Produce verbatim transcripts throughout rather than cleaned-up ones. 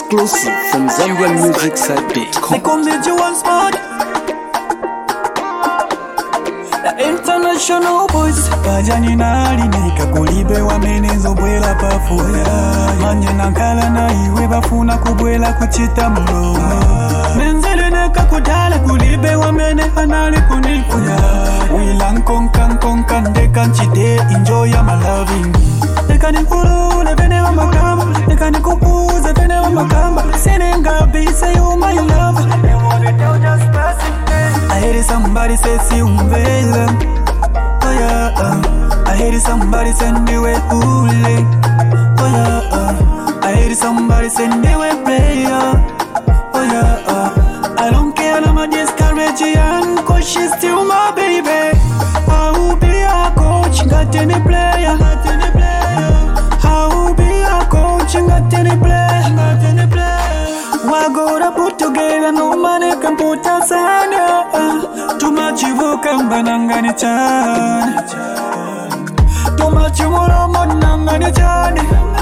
Exclusive from Zambian Music Side dot com. They come with you one spot. The international boys Pajani nali nika kulibe wamenezo bwela pafuya Manje nankala na iwe bafuna kubwela kuchita mloma Menzele neka kudala kulibe wamene anali kunifuya Wilan konkan konkan dekan chide enjoy my loving Neka nikulule vene wa makamba Neka nikupuze vene wa makamba Senenga be say you my love They wanna do just passing I hear somebody say si umvela Oh yeah, uh. I hear somebody send me way ule Oh yeah, uh. I hear somebody send me way player Oh yeah, uh. I don't care, I'm a discourage young cause she's still my baby I will be a coach, got any player I will be a coach, got any player We're gonna put together, no money can put us under Too much you will come, banangani chan Too much you will come, banangani chan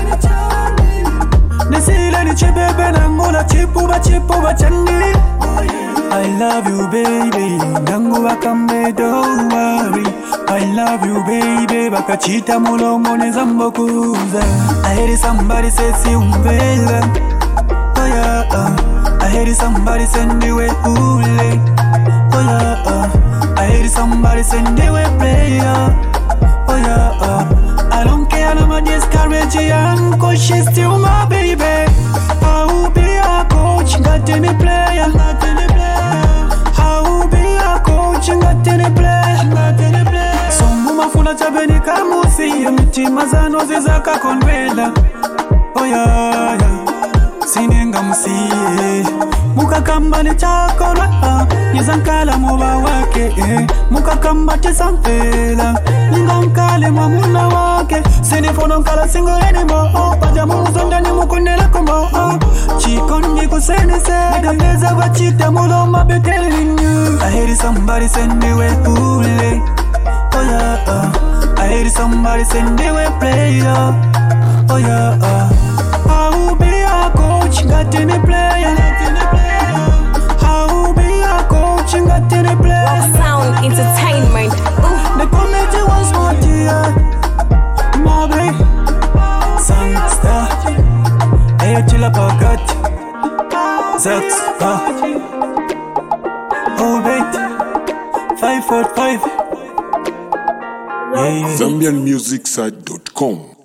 Nisila ni chibebe nangula chipuba chipuba chandi I love you baby, nangu wakambe don't worry I love you baby, bakachita mulomo nezambokuza I hear somebody say si umvela Oh yeah, uh. I hear somebody send me way ule Oh yeah, uh. I hear somebody send me way player Oh yeah, uh. I don't care, I'm a discourage young cause she's still my baby I will be a coach, got any player I will be a coach, got any player Somu mafuna chabeni kamusi Mtima zano zizaka konwela Oh yeah, yeah Sinenga musiye Mukakamba ni chakora Nizankala muba wake eh. Mukakamba tisampela Ningankale mamuna wake Sinifono nkala singo anymore Pajamu muzonda ni mukundela kumbo Chikondi kusenese Nigandeza wachita muloma betelling you I hear somebody send me way ule Oh yeah, uh. I hear somebody send me way player Oh yeah, uh. I will be a coach, got any player I will be a coach, got any player Rock Sound Entertainment. The committee was more dear My baby Sangsta Ayo chila pagat Zax Oh baby Five four five Zambian Music Side dot com.